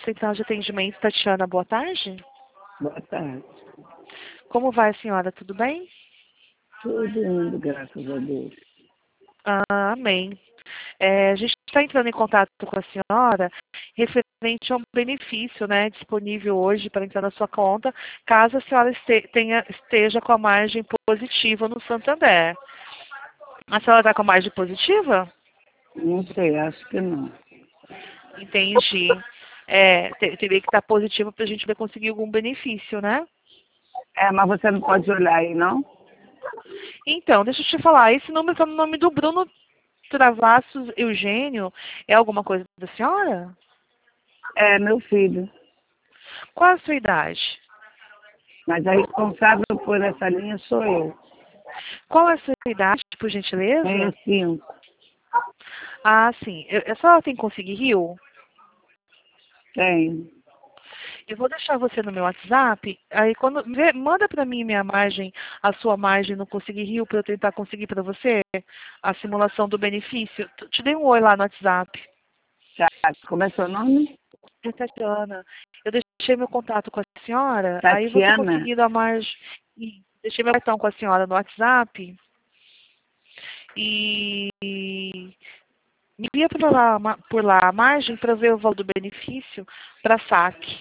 Central de Atendimento, Tatiana, boa tarde. Boa tarde. Como vai a senhora? Tudo bem? Tudo indo, graças a Deus. Amém. A gente está entrando em contato com a senhora referente a um benefício, né, disponível hoje para entrar na sua conta, caso a senhora esteja com a margem positiva no Santander. A senhora está com a margem positiva? Não sei, acho que não. Entendi. Teria que estar positiva para a gente poder conseguir algum benefício, né? Mas você não pode olhar aí, não? Então, deixa eu te falar, esse número está no nome do Bruno Travassos Eugênio. É alguma coisa da senhora? É, meu filho. Qual a sua idade? Mas a responsável por essa linha sou eu. Qual é a sua idade, por gentileza? 65. Ah, sim. A senhora tem Conseguir Rio? Tenho. Eu vou deixar você no meu WhatsApp. Aí manda para mim minha margem, a sua margem no Conseguir Rio, para eu tentar conseguir para você a simulação do benefício. Te dei um oi lá no WhatsApp. Tá. Como é seu nome? É Tatiana. Eu deixei meu contato com a senhora. Aí você Tatiana. conseguindo a margem. Deixei meu cartão com a senhora no WhatsApp. E me envia por lá a margem para ver o valor do benefício para saque.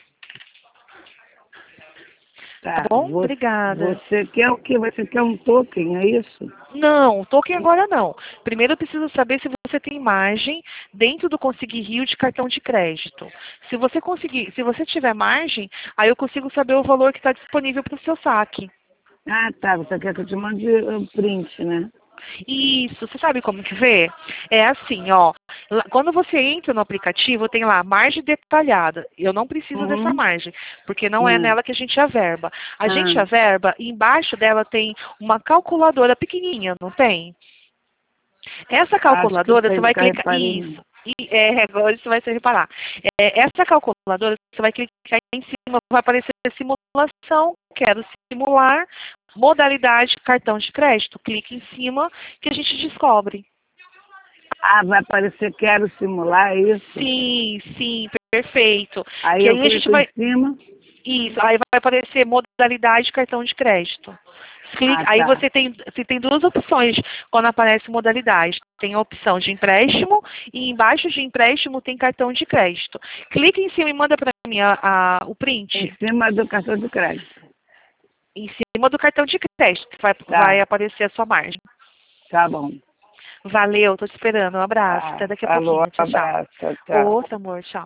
Tá bom? Obrigada. Você quer o quê? Você quer um token, é isso? Não, token agora não. Primeiro eu preciso saber se você tem margem dentro do Conseguir Rio de cartão de crédito. Se você tiver margem, aí eu consigo saber o valor que está disponível para o seu saque. Ah, tá. Você quer que eu te mande um print, né? Isso, você sabe como que vê? É assim, ó, quando você entra no aplicativo, tem lá margem detalhada. Eu não preciso dessa margem, porque não é nela que a gente averba. A gente averba, e embaixo dela tem uma calculadora pequenininha, não tem? Essa calculadora, você vai clicar... Isso. Agora você vai se reparar. Essa calculadora, você vai clicar em cima, vai aparecer simulação, quero simular, modalidade cartão de crédito. Clique em cima que a gente descobre. Ah, vai aparecer quero simular, é isso? Sim, perfeito. Aí eu clico em cima. Isso, aí vai aparecer modalidade cartão de crédito. Aí você tem duas opções quando aparece modalidade. Tem a opção de empréstimo e embaixo de empréstimo tem cartão de crédito. Clica em cima e manda para mim o print. Em cima do cartão de crédito. Em cima do cartão de crédito vai aparecer a sua margem. Tá bom. Valeu, tô te esperando. Um abraço. Até daqui a pouquinho. Tchau, tchau. Tchau. Outro amor, tchau.